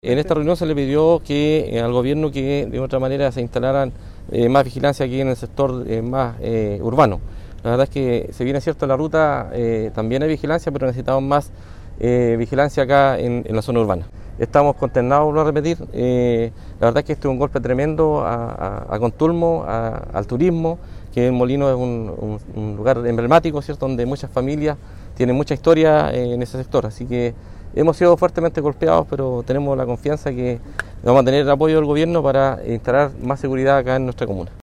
En esta reunión se le pidió al gobierno que de otra manera se instalaran más vigilancia aquí en el sector más urbano. La verdad es que si bien es cierto la ruta también hay vigilancia, pero necesitamos más vigilancia acá en la zona urbana. Estamos consternados, vuelvo a repetir, la verdad es que este es un golpe tremendo a Contulmo, al turismo, que el Molino es un lugar emblemático, ¿cierto?, donde muchas familias tienen mucha historia en ese sector, así que hemos sido fuertemente golpeados, pero tenemos la confianza que vamos a tener el apoyo del gobierno para instalar más seguridad acá en nuestra comuna.